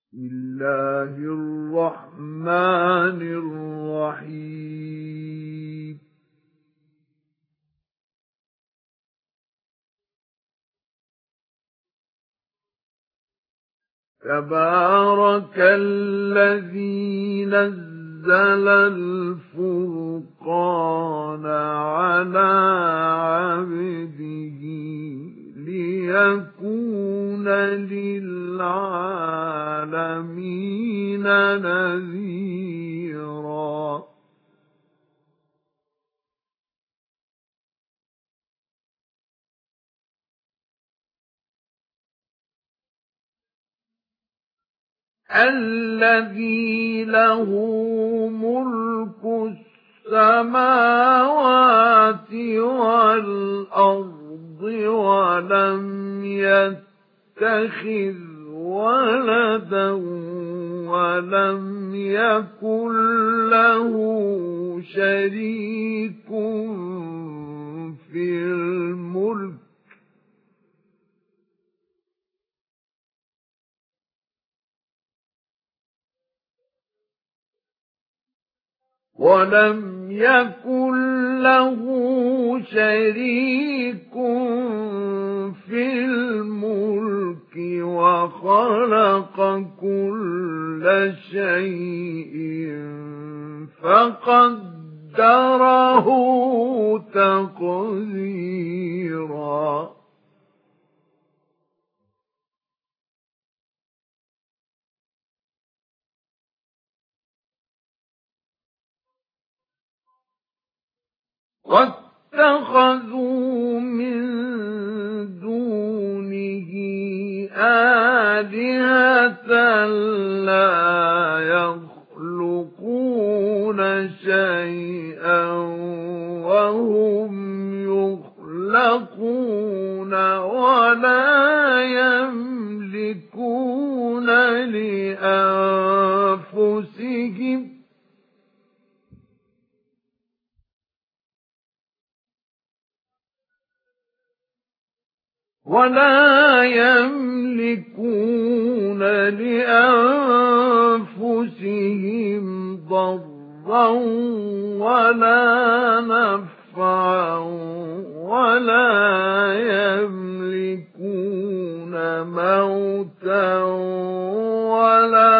بسم الله الرحمن الرحيم تبارك الذي نزل الفرقان على عبده ليكون للعالمين نذيرا الذي له ملك السماوات والأرض ولم يتخذ ولدا ولم يكن له شريك في الملك ولم يكن له شريك في الملك وخلق كل شيء فقدره تقديرا واتخذوا من دونه آلهة لا يخلقون شيئا وهم يخلقون ولا يملكون لأنفسهم ضرا ولا نفعا ولا يملكون موتا ولا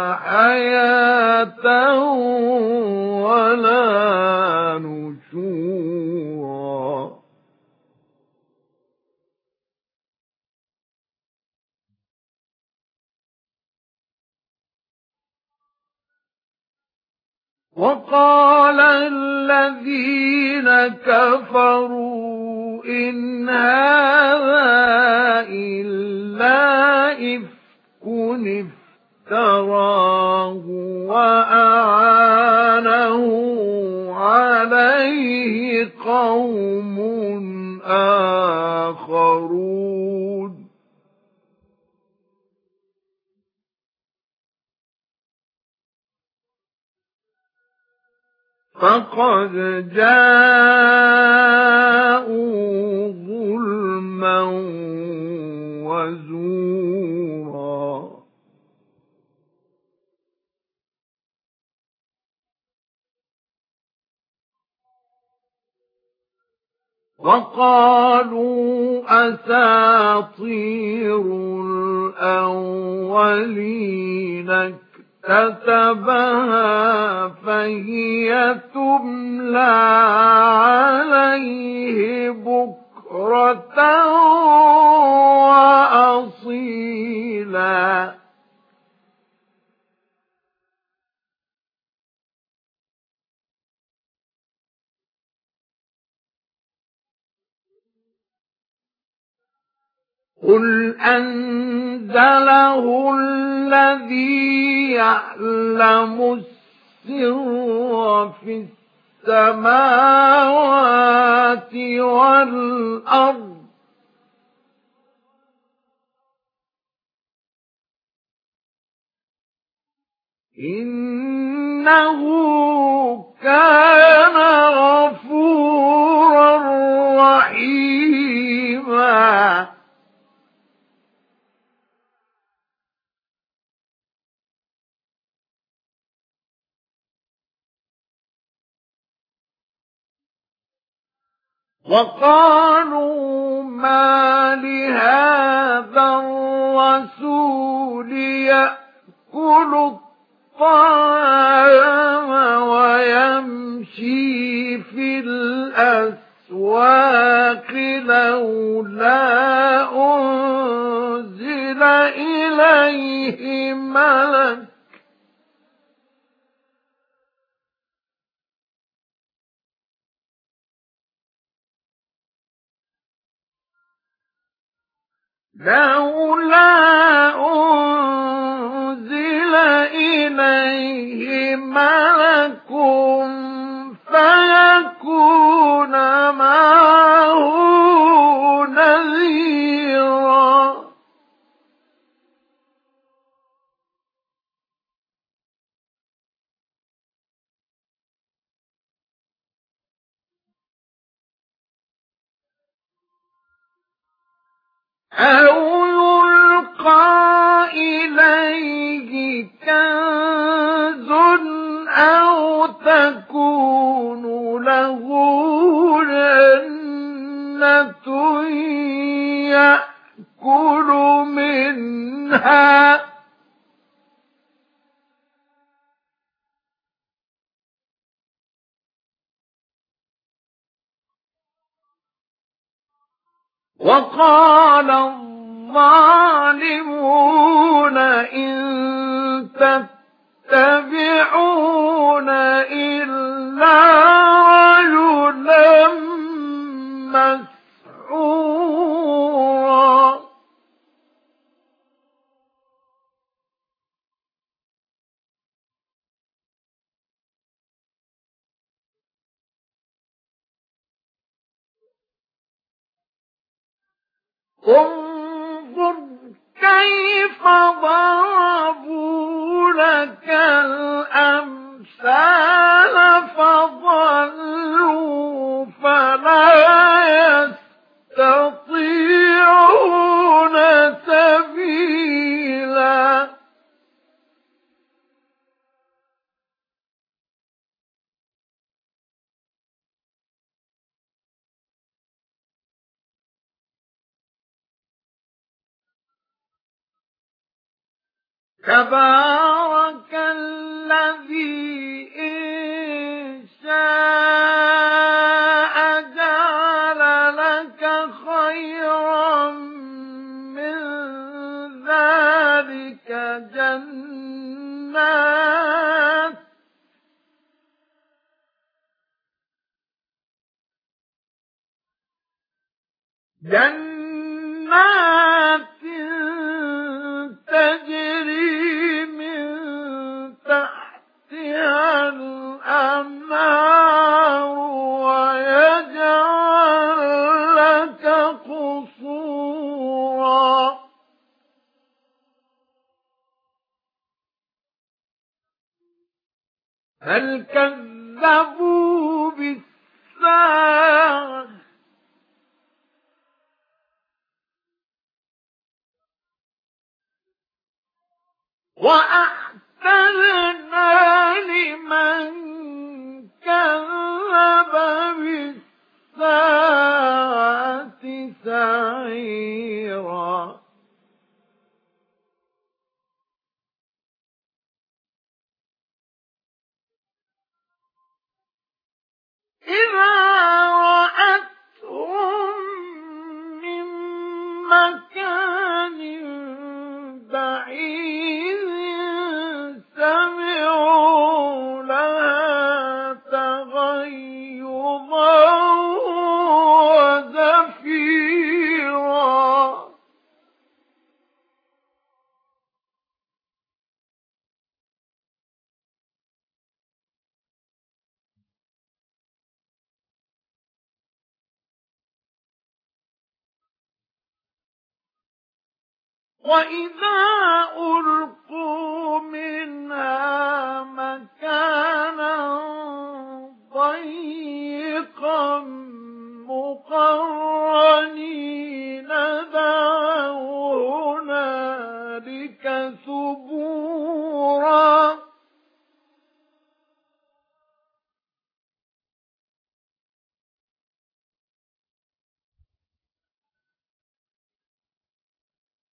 حياة ولا نشورا وقال الذين كفروا إن هذا إلا إفك افتراه وأعانه عليه قوم آخرون فقد جاءوا ظلما وزورا وقالوا أساطير الأولين كتبها فهي تملى عليه بكرة وأصيلا قل أنزله الذي يعلم السر في السماوات والأرض إنه كان غفورا رحيما وقالوا ما لهذا الرسول يأكل الطعام ويمشي في الأسواق لولا أنزل إليه ملك فيكون معه نذيرا أو يلقى إليه كنز أو تكون له جنة يأكل منها وقال الظالمون إن تتبعون إلا رجلا مسحورا انظر كيف ضربوا لك الأمثال فضلوا فلا يستطيعون سبيلا تبارك الذي إن شاء جعل لك خيرا من ذلك جنات تجري من تحتها الأنهار ويجعل لك قصورا بل كذبوا بالساعة وأعتدنا لمن كذب بالساعة سعيرا إذا رأتهم من مكان بعيد سمعوا لها تغيظا وزفيرا وإذا ألقوا منها مكانا ضيقا مقرنين دعوا هنالك ثبورا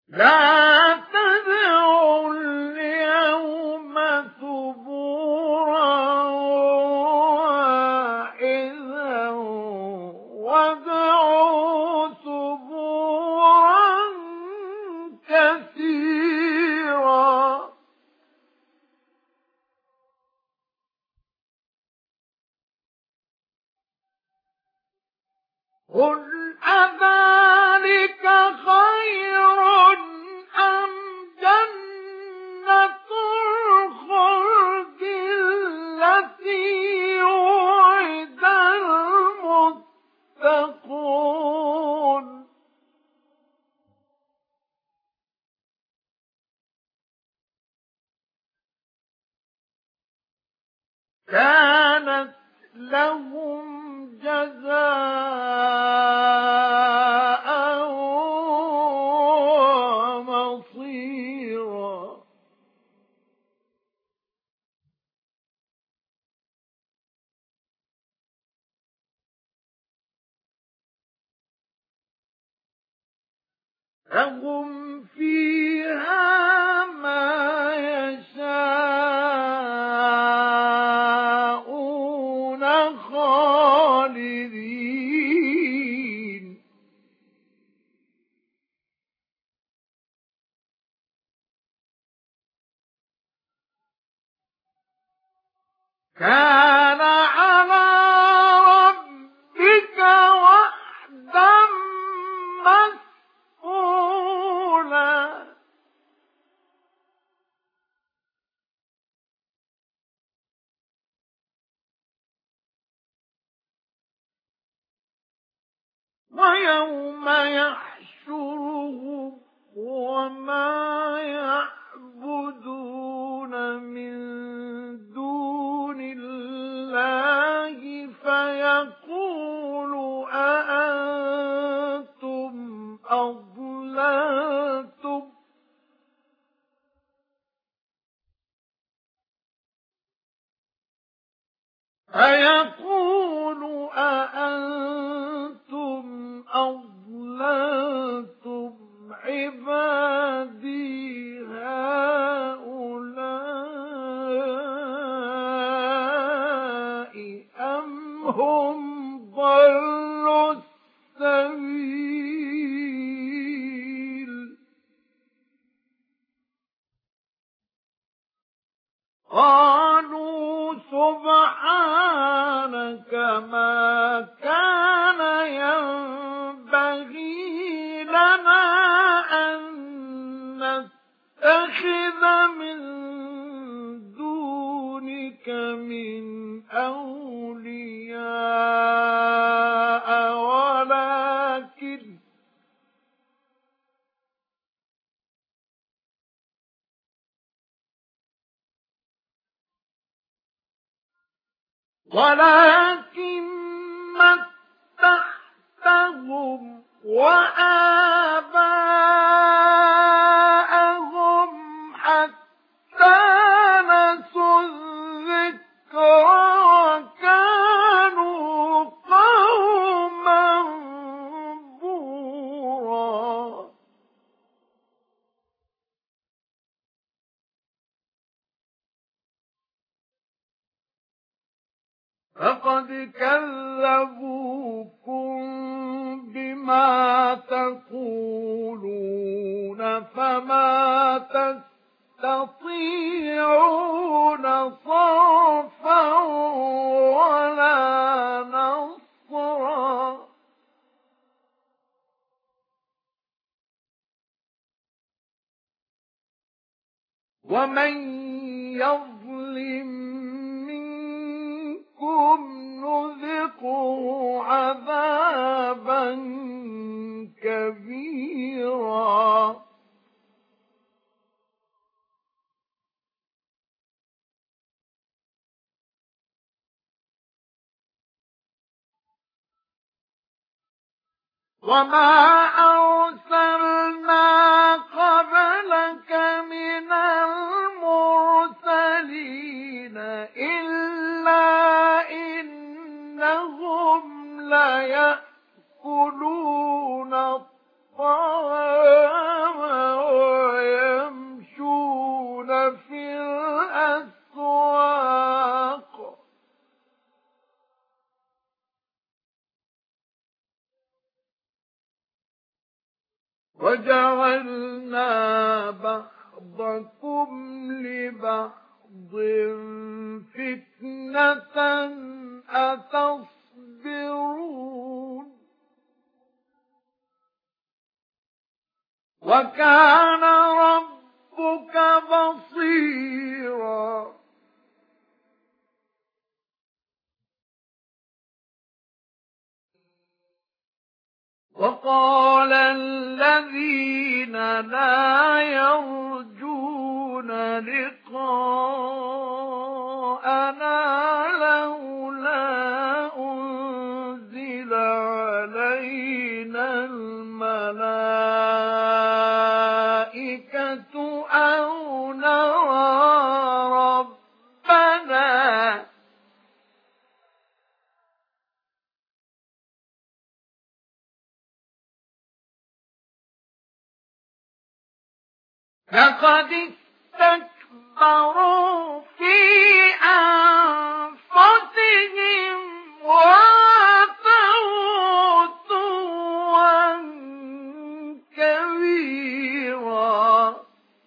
لا تدعوا اليوم ثبورا واحدا وادعوا ثبورا كثيرا. قل أذلك خير أم جنة الخلد التي وعد المتقون كانت لهم جزاء ومصيرا. لهم فيها ما يشاءون خالدين. كان على ربك وعدا مسئولا. ويوم يحشرهم وما يعبدون من دون الله فيقول أأنتم أضللتم عبادي هؤلاء أم هم ضلوا السبيل. قالوا سبحانك ما كان ينبغي لنا أن نتخذ من دونك من أولياء ولكن متعتهم وآباءهم حتى نسوا الذكر وكانوا قوما بورا. فقد كذبوكم بما تقولون فما تستطيعون صرفا ولا نصرا. ومن يظلم نذقه عذابا كبيرا. وما أرسلنا قبلك من المرسلين إلا إنهم ليأكلون الطعام بَعْضَكُمْ لِبَعْضٍ فِتْنَةً أَتَصْبِرُونَ وَكَانَ رَبُّكَ بَصِيرًا وَقَالَ الَّذِينَ لَا يَرْجُونَ لِقَاءَنَا لَوْلَا أُنزِلَ عَلَيْنَا الْمَلَائِكَةُ أَوْ نَرَىٰ رَبَّنَا لَقَدِ اسْتَكْبَرُوا فِي أَنفُسِهِمْ وَعَتَوْا عُتُوًّا كَبِيرًا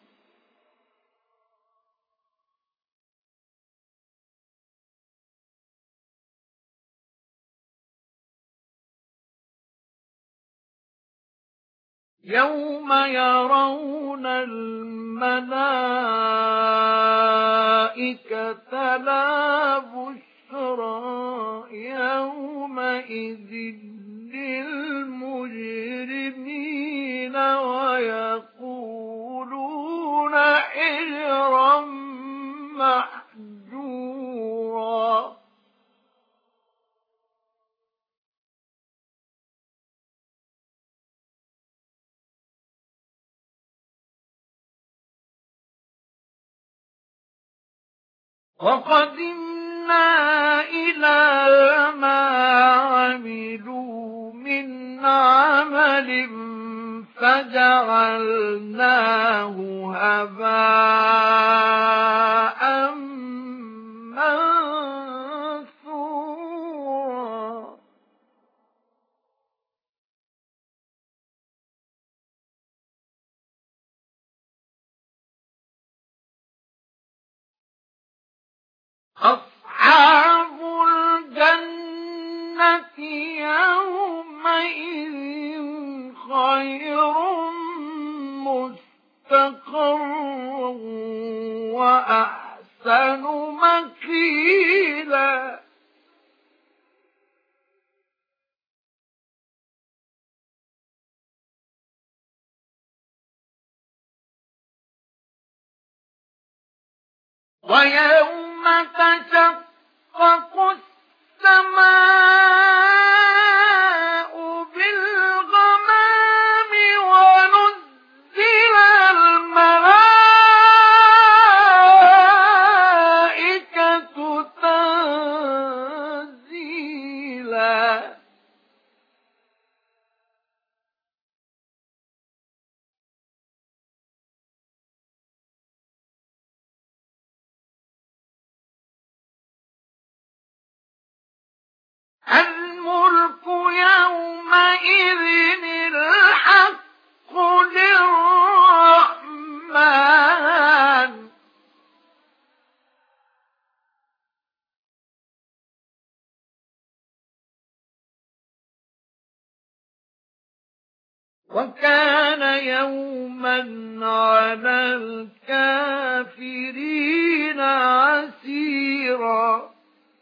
يَوْمَ يَرَوْنَ الْمَلَائِكَةَ لَا بُشْرَىٰ يَوْمَئِذٍ لِّلْمُجْرِمِينَ وَيَقُولُونَ حِجْرًا مَّحْجُورًا وَقَدِمْنَا إِلَىٰ مَا عَمِلُوا مِنْ عَمَلٍ فَجَعَلْنَاهُ هَبَاءً مَّنثُورًا أَصْحَابُ الْجَنَّةِ يَوْمَئِذٍ خَيْرٌ مُّسْتَقَرًّا وَأَحْسَنُ مَقِيلًا وَيَوْمَ تَشَقَّقُ السَّمَاءُ بِالْغَمَامِ وَنُزِّلَ الْمَلَائِكَةُ تَنزِيلًا الْمُلْكُ يَوْمَئِذٍ الْحَقُّ لِلرَّحْمَنِ وَكَانَ يَوْمًا عَلَى الْكَافِرِينَ عَسِيرًا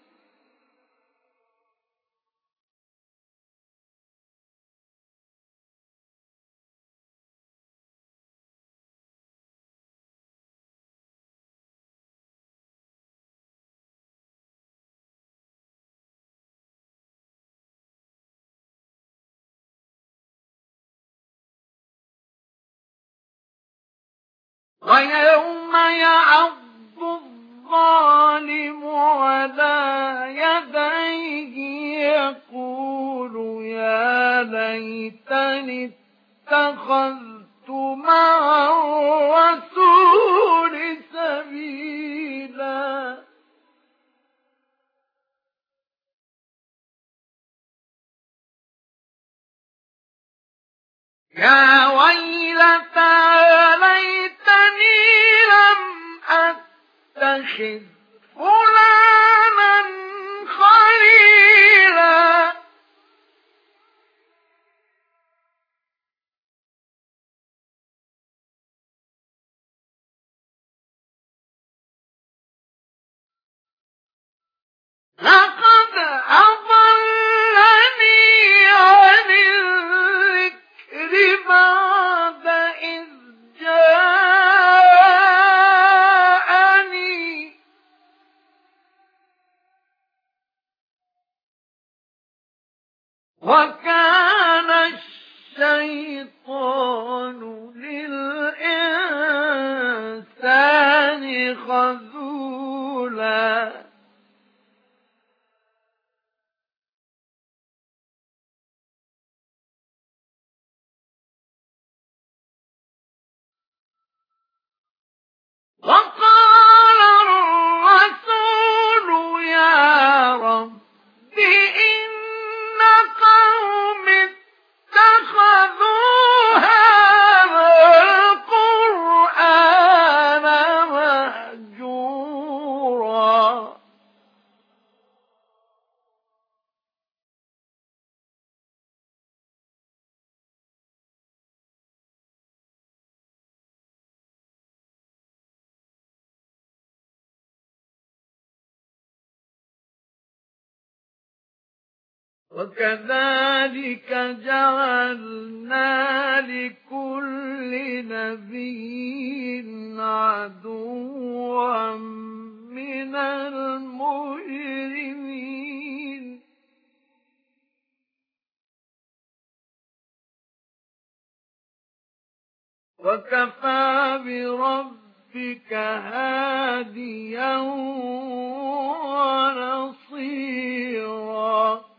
وَيَوْمَ يَعَضُّ الظَّالِمُ عَلَىٰ يَدَيْهِ يَقُولُ يَا لَيْتَنِي اتَّخَذْتُ مَعَ الرَّسُولِ سَبِيلًا يَا وَيْلَتَىٰ لَيْتَنِي اتخذ فلانا خليلا لقد أضلني عن الذكر بعد إذ جاءني وكان الشيطان للإنسان خذولا وقال الرسول يا رب إن قوم اتخذوا هذا القرآن مهجورا وكذلك جعلنا لكل نبي عدوا من المجرمين وكفى بربك هاديا ونصيرا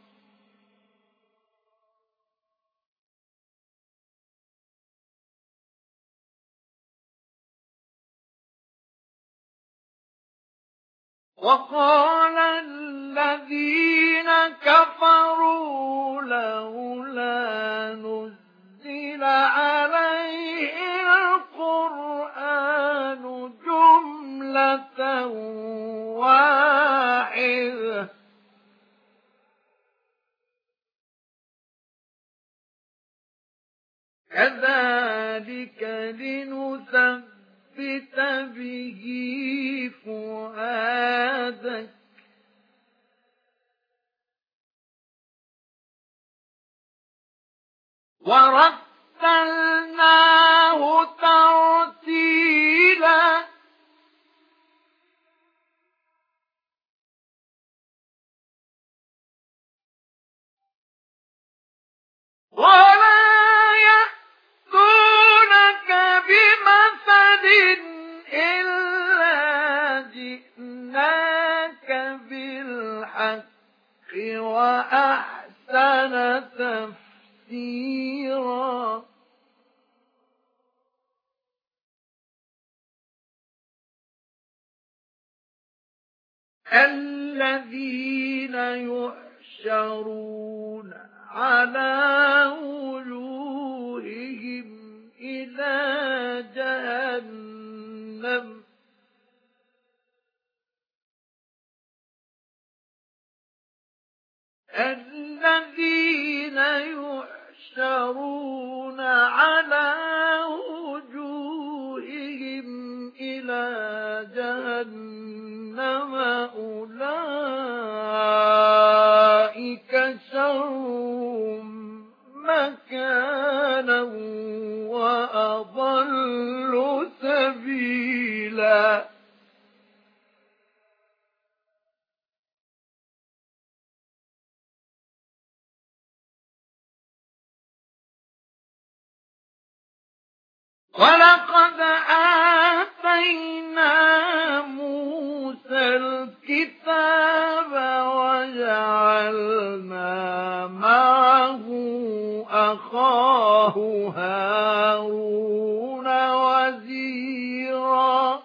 وقال الذين كفروا لولا نزل عليه القرآن جملة واحدة كذلك لنثبت به فؤادك ورتلناه ترتيلا ولا يأتونك بمثل إلا جئناك بالحق وأحسن تفسيرا الذين يحشرون على وجوههم إلى جهنم الذين يحشرون على وجوههم إلى جهنم أولئك شر مكانا وأضل سبيلا ولقد آتينا موسى الكتاب وجعلنا معه أخاه هارون وزيرا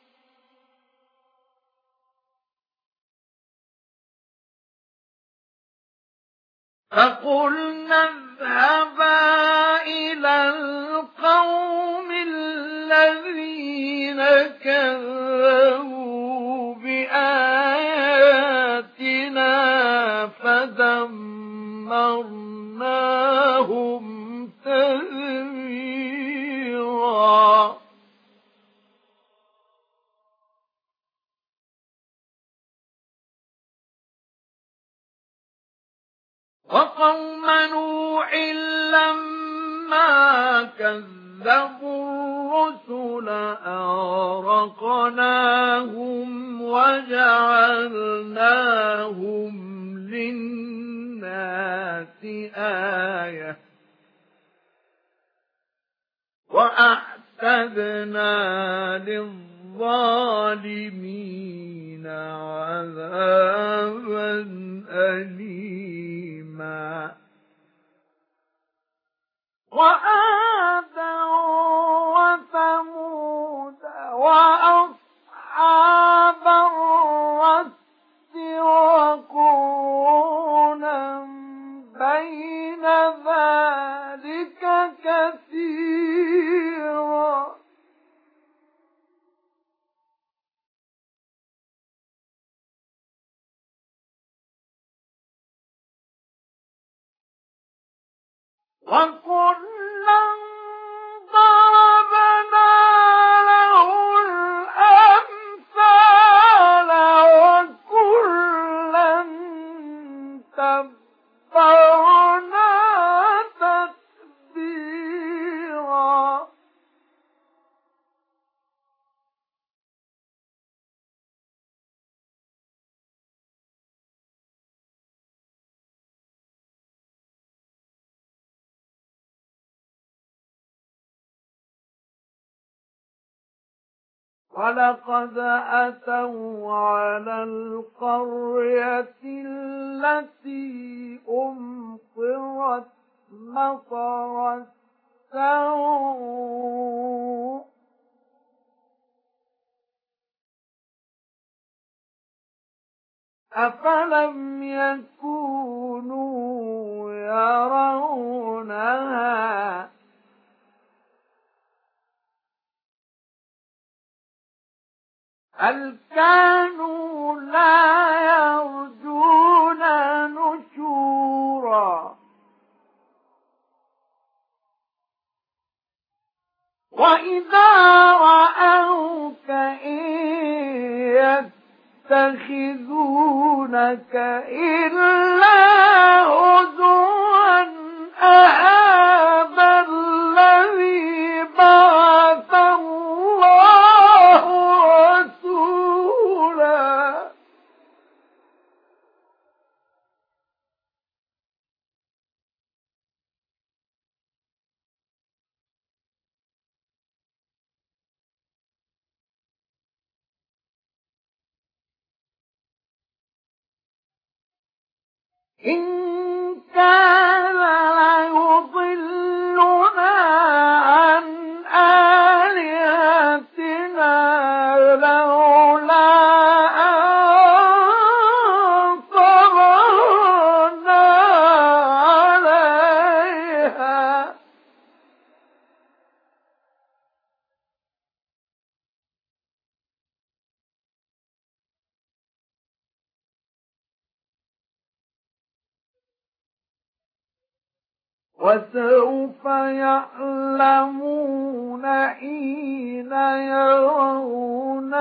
فقلنا اذهبا إلى القوم الذين كذبوا وقوم نوح لما كذبوا الرسل أغرقناهم وجعلناهم للناس آية وأعتدنا للظالمين عذابا أليما وعادا وثمود وأصحاب الرس وقرونا بين ذلك كثيرا وكلا ضربنا له الأمثال وكلا تبرنا تتبيرا ولقد أتوا على القرية التي أمطرت مطر السوء أفلم يكونوا يرونها هل كانوا لا يرجون نشورا وإذا رأوك إن يتخذونك إلا هزوا أهذا الذي بعث الله رسولا إن كان ليضلنا عن آلهتنا لولا أن صبرنا عليها وسوف يعلمون حين يرون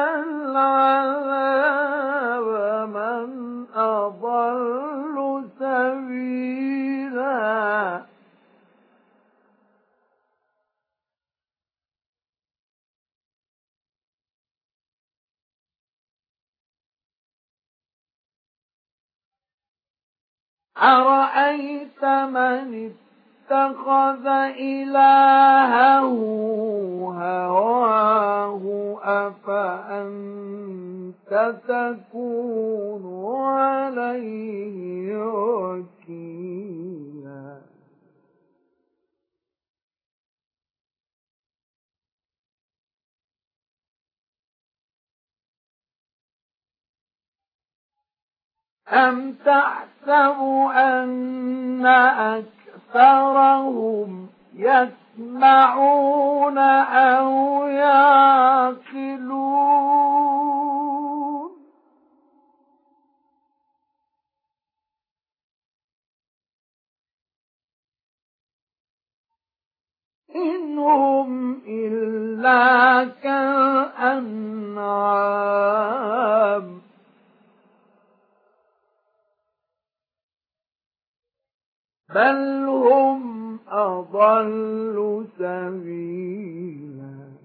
العذاب من أضل سبيلا أرأيت من اتخذ إلهه هواه أفأنت تكون عليه وكيلا أم تحسب أن أكثرهم يسمعون أو يعقلون إن هم إلا كالأنعام بل هم أضل سبيلا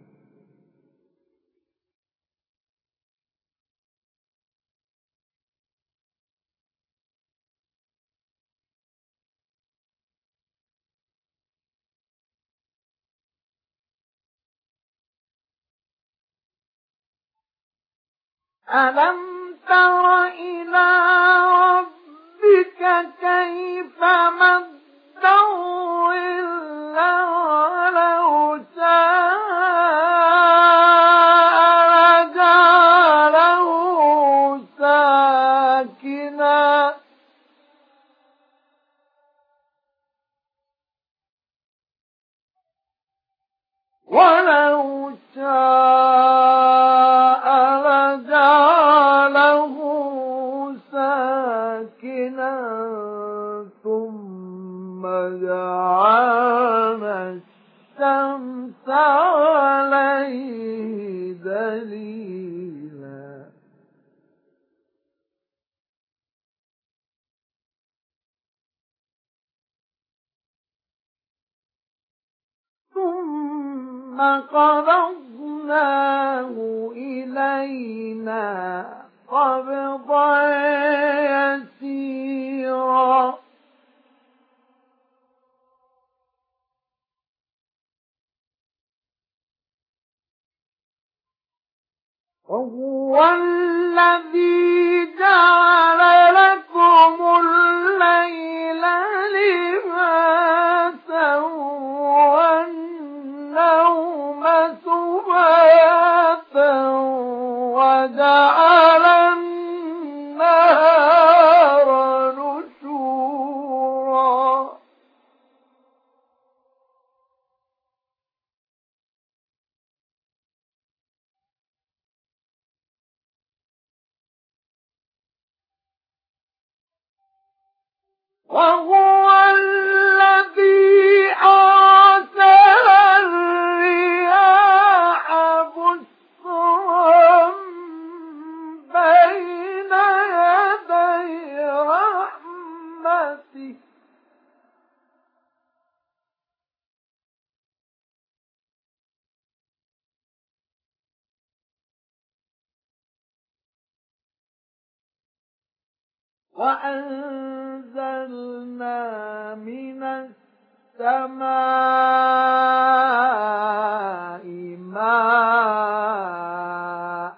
ألم تر إلى ربك كيف مد الظل ولو شاء لجعله ساكنا ولو شاء لجعله ساكنا ثم جعلنا الشمس عليه دليلا ثم قبضناه إلينا قبضا يسيرا وهو الذي جعل لكم الليل لباسا والنوم سباتا وجعل النهار نشورا وهو الذي أرسل الرياح بشرا بين يدي رحمته وأنزلنا من السماء ماء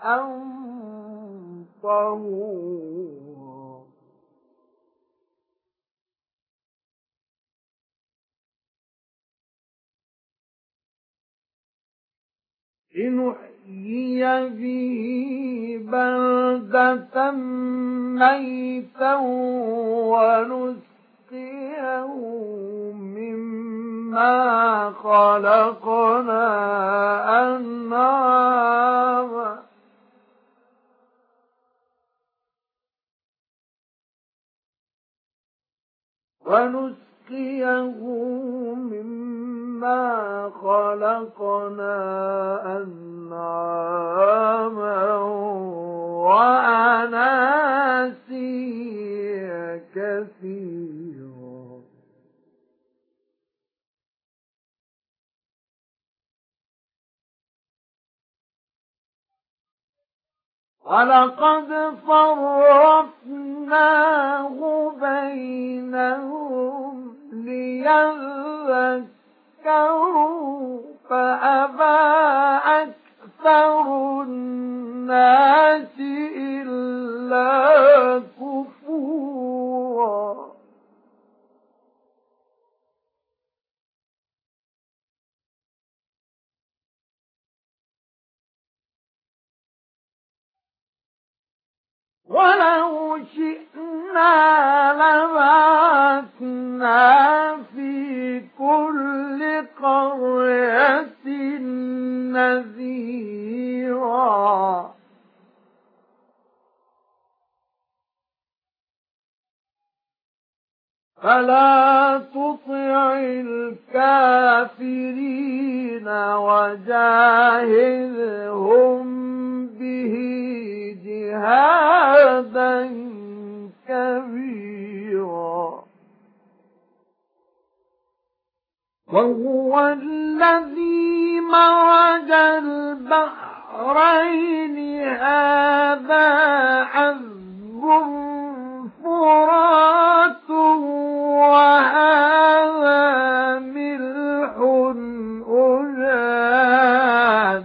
طهورا لنحيي به بلدة ميتا ونسقيه مما خلقنا أنعاما وأناسيا كثيرا ولقد صرفناه بينهم ليذكروا فأبى أكثر الناس إلا كفورا ولو شئنا لبعثنا في كل قرية نذيرا فلا تطع الكافرين وجاهدهم به جهادا كبيرا وهو الذي مرج البحرين هذا عذب فرات وهذا ملح أجاج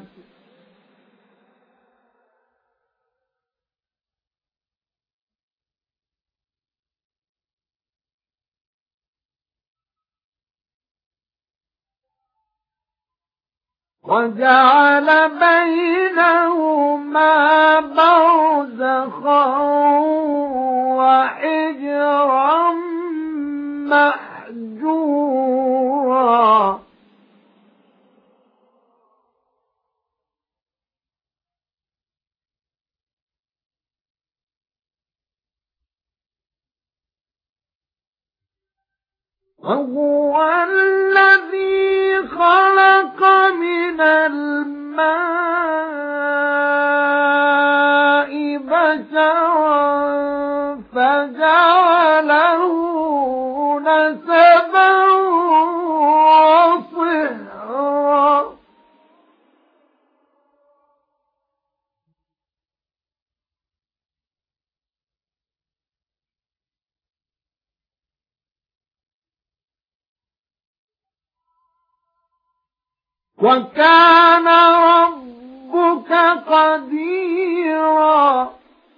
وجعل بينهما برزخا وحجرا محجورا وهو الذي خلق من الماء بشرا فجعله نسبا وصهرا وكان ربك قديرا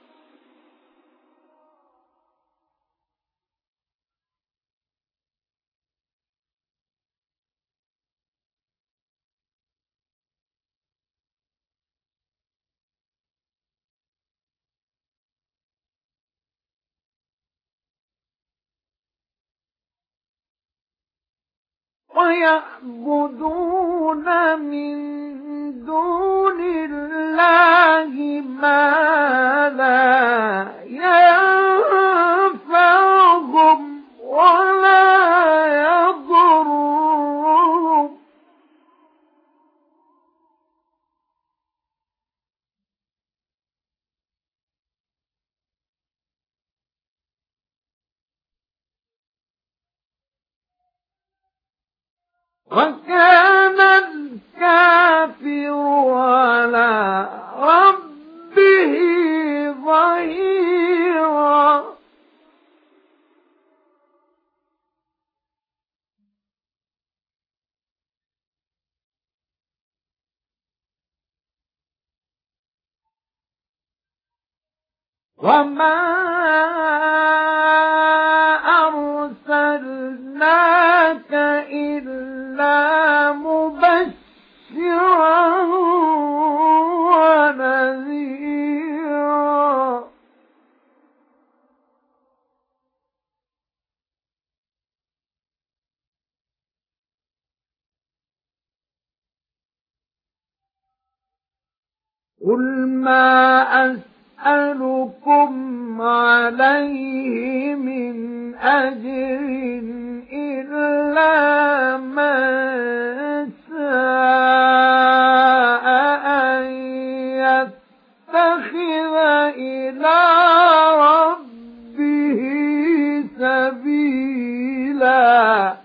ويعبدون من دون الله ما لا ينفعهم ولا يضرهم وكان الكافر على ربه ظهيرا وما أرسلناك إلا مبشرا ونذيرا قل ما أسألكم عليه من أجر إلا من شاء أن يتخذ إلى ربه سبيلا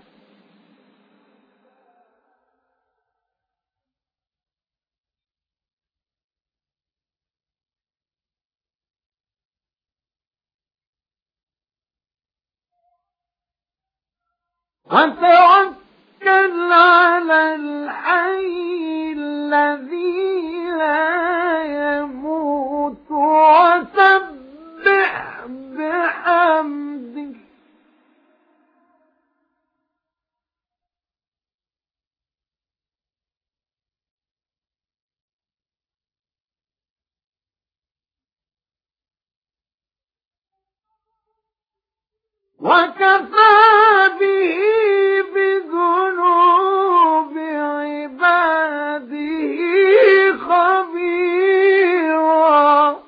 وتوكل على الحي الذي لا يموت وسبح بحمده وكفى به بذنوب عباده خبيرا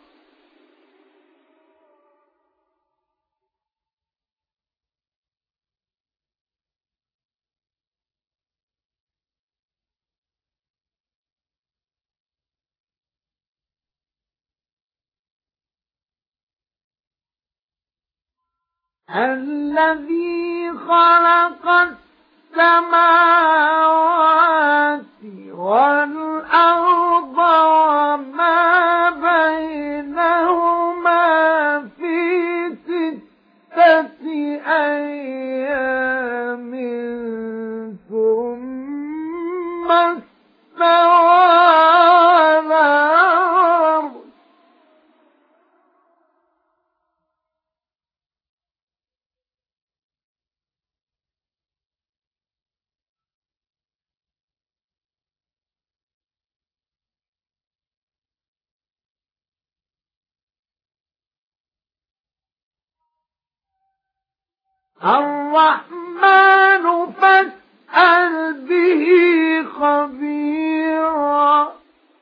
الذي خلق السماوات والأرض وما بينهما في 6 أيام ثم استوى على العرش. الرحمن فاسأل به خبيرا.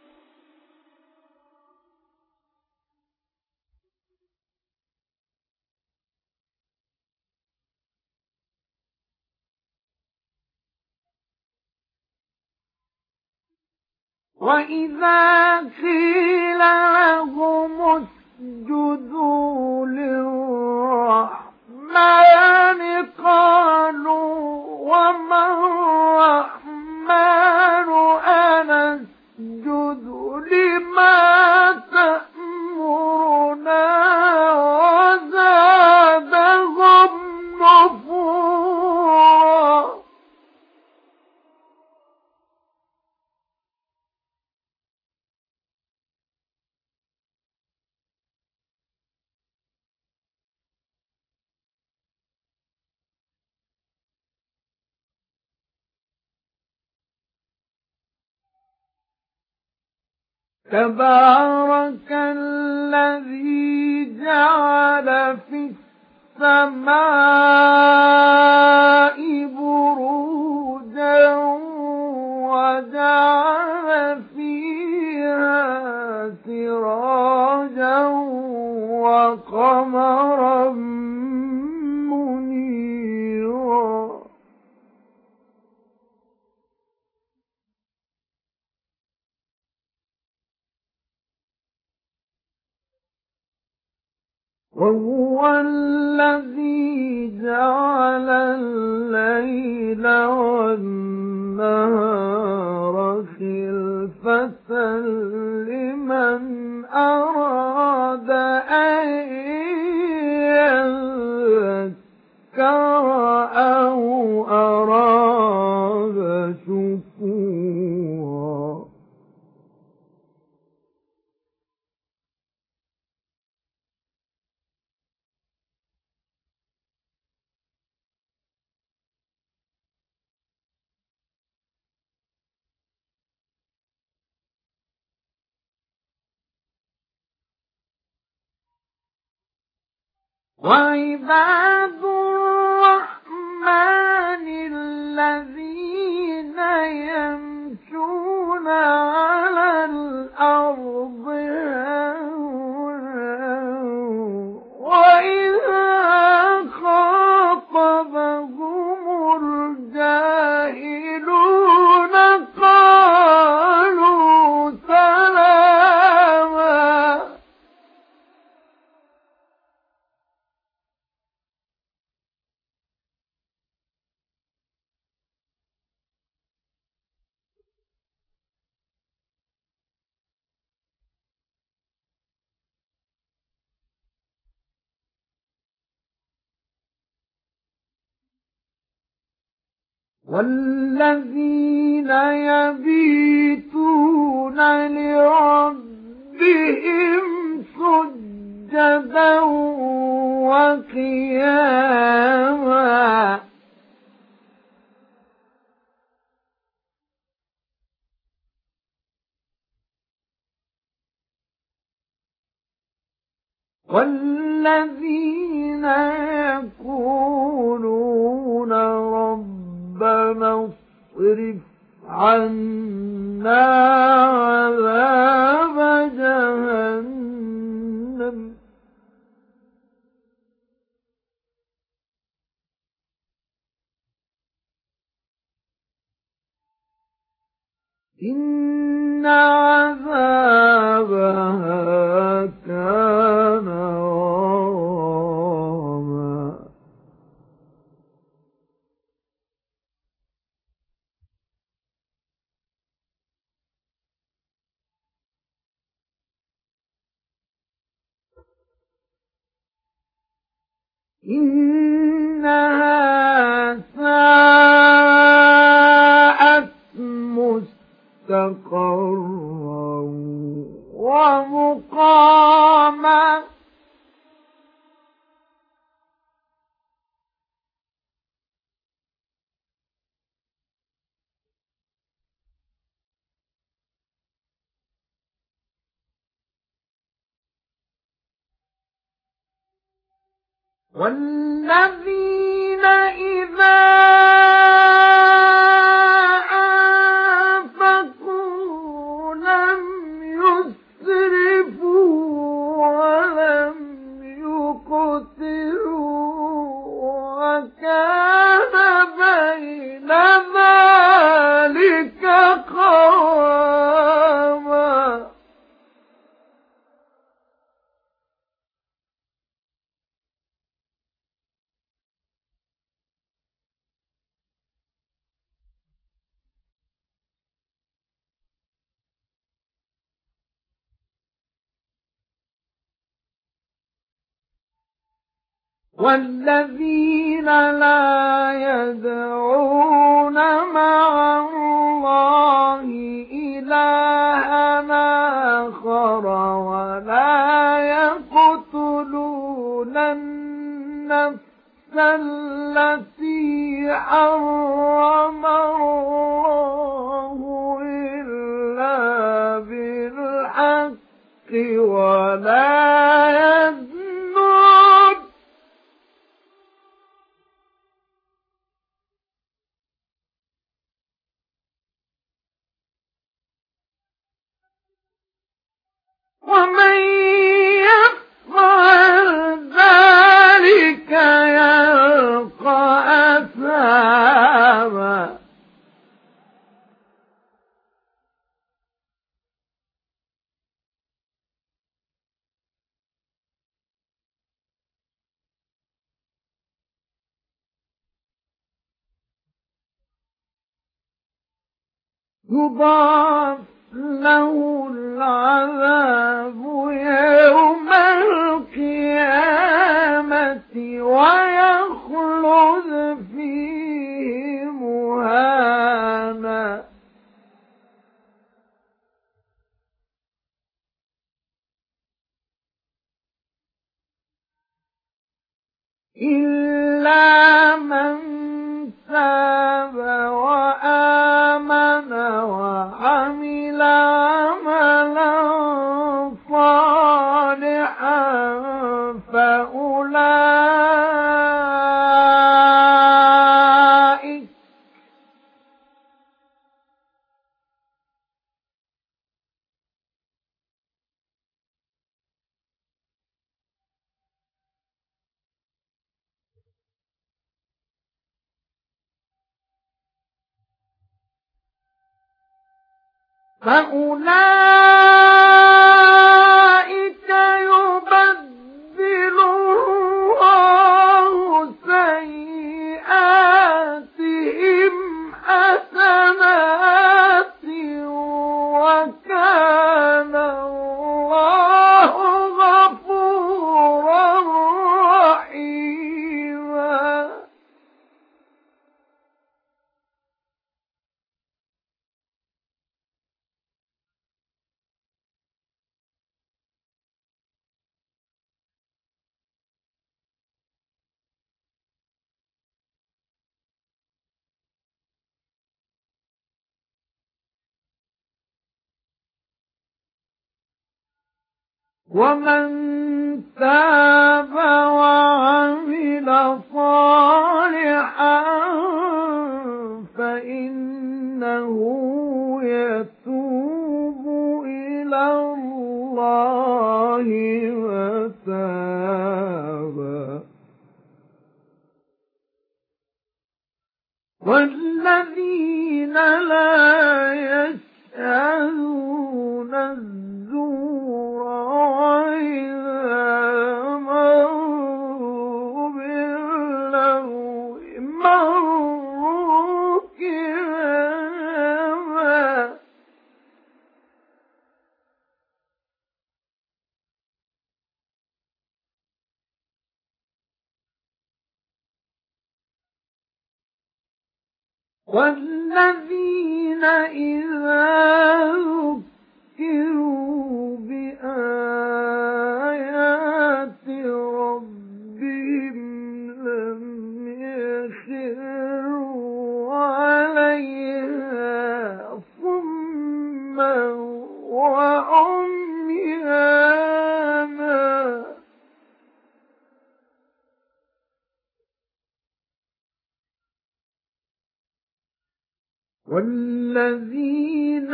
وإذا قيل لهم اسجدوا للرحمن قالوا وما الرحمن أنسجد لما تأمرنا وزادهم نفورا. تبارك الذي جعل في السماء بروجا وجعل فيها سراجا وقمرا منيرا. وهو الذي جعل الليل والنهار خلفة لمن أراد أن يذكر أو أراد شكورا. وعباد الرحمن الذين يمشون على الأرض هونا وإذا خاطبهم الجاهلون قالوا سلاما. والذين يبيتون لربهم سجدا وقياما. والذين يقولون ربنا اصرف عنا عذاب جهنم إن عذابها كان غراما. إنها ساءت مستقرا ومقاما والذين إذا أنفقوا لم يسرفوا ولم يقتروا وكان بين ذلك قواما والذين لا يدعون مع الله إلها آخر ولا يقتلون النفس التي حرم الله إلا بالحق ولا يزنون ومن يفعل ذلك يلقى أثاما يضاعف له العذاب يوم القيامة ويخلد فيه مهانا إلا من تاب وآمن وعمل عملا صالحا فأولئك يبدل الله سيئاتهم حسنات وكان الله غفورا رحيما ومن تاب وعمل صالحا فإنه يتوب إلى الله متابا والذين لا يشهدون الزور وإذا مروا باللغو مروا كراما والذين إذا ذكروا بآيات ربهم لم يخروا عليها صما وعميانا والذين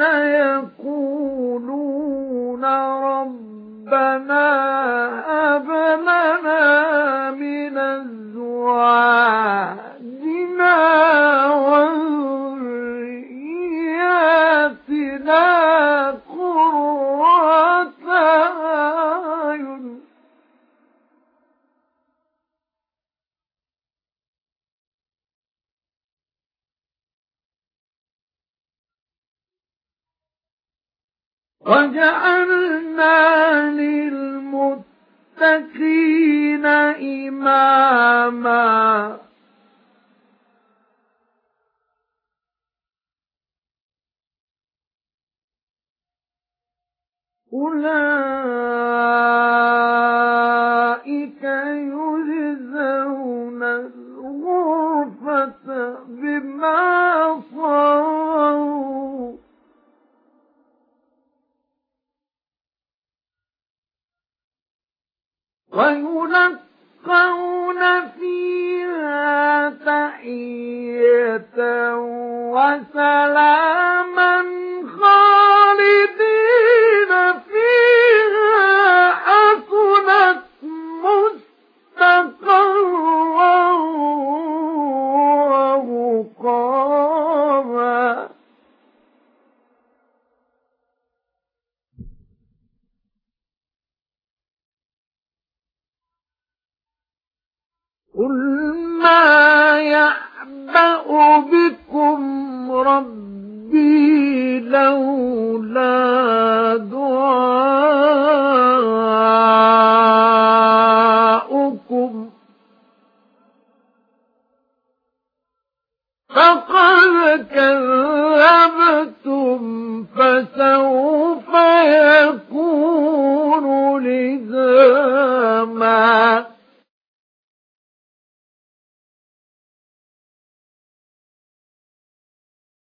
يقولون ربنا هب لنا من أزواجنا وذرياتنا قرة أعين وجعلنا للمتقين إماما أولئك يجزون الغرفة بما صبروا ويلقون فيها تحية وسلاما خالدين فيها حسنت مستقرا ومقاما قل ما يعبأ بكم ربي لولا